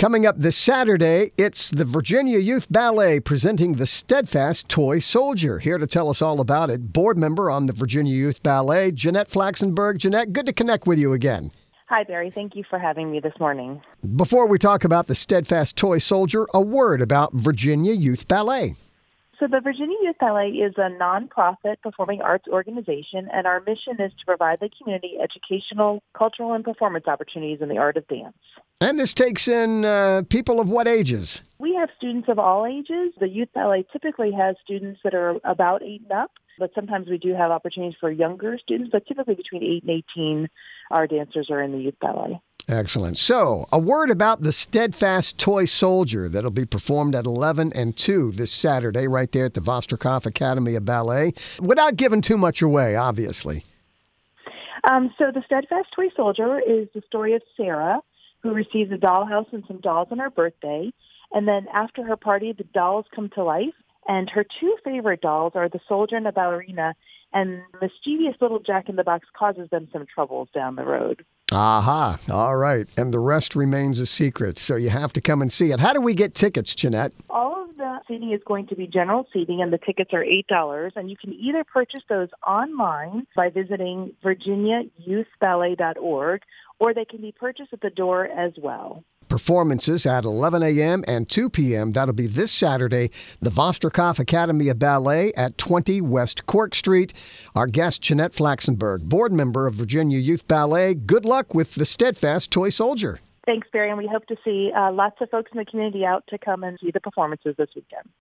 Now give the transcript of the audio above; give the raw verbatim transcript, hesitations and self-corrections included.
Coming up this Saturday, it's the Virginia Youth Ballet presenting the Steadfast Toy Soldier. Here to tell us all about it, board member on the Virginia Youth Ballet, Jeanette Flaxenberg. Jeanette, good to connect with you again. Hi, Barry. Thank you for having me this morning. Before we talk about the Steadfast Toy Soldier, a word about Virginia Youth Ballet. So the Virginia Youth Ballet is a nonprofit performing arts organization, and our mission is to provide the community educational, cultural, and performance opportunities in the art of dance. And this takes in uh, people of what ages? We have students of all ages. The Youth Ballet typically has students that are about eight and up, but sometimes we do have opportunities for younger students, but typically between eight and eighteen, our dancers are in the Youth Ballet. Excellent. So, a word about the Steadfast Toy Soldier that'll be performed at eleven and two this Saturday right there at the Vostokoff Academy of Ballet, without giving too much away, obviously. Um, so the Steadfast Toy Soldier is the story of Sarah, who receives a dollhouse and some dolls on her birthday. And then after her party, the dolls come to life. And her two favorite dolls are the soldier and the ballerina. And mischievous little Jack-in-the-Box causes them some troubles down the road. Aha. All right. And the rest remains a secret. So you have to come and see it. How do we get tickets, Jeanette? All of the seating is going to be general seating, and the tickets are eight dollars. And you can either purchase those online by visiting virginia youth ballet dot org, or they can be purchased at the door as well. Performances at eleven a.m. and two p.m. That'll be this Saturday, the Vostokoff Academy of Ballet at twenty West Cork Street. Our guest, Jeanette Flaxenberg, board member of Virginia Youth Ballet. Good luck with the Steadfast Toy Soldier. Thanks, Barry, and we hope to see uh, lots of folks in the community out to come and see the performances this weekend.